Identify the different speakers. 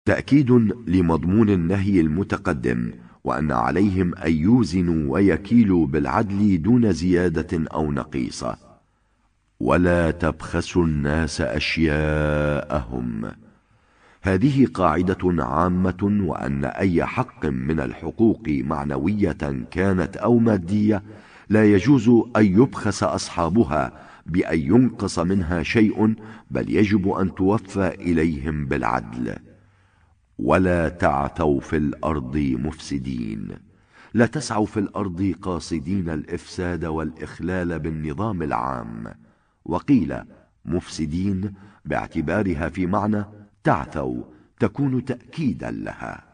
Speaker 1: تأكيد لمضمون النهي المتقدم، وأن عليهم أن يوزنوا ويكيلوا بالعدل دون زيادة أو نقيصة. ولا تبخسوا الناس أشياءهم. هذه قاعدة عامة، وأن أي حق من الحقوق معنوية كانت أو مادية لا يجوز أن يبخس أصحابها بأن ينقص منها شيء، بل يجب أن توفى إليهم بالعدل. ولا تعثوا في الأرض مفسدين. لا تسعوا في الأرض قاصدين الإفساد والإخلال بالنظام العام. وقيل مفسدين باعتبارها في معنى تعثوا تكون تأكيدا لها.